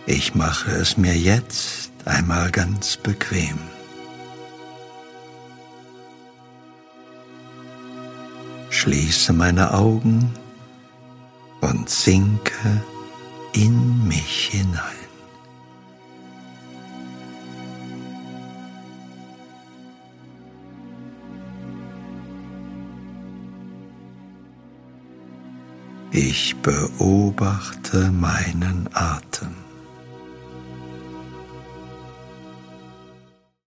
Ich mache es mir jetzt einmal ganz bequem. Schließe meine Augen und sinke in mich hinein. Ich beobachte meinen Atem.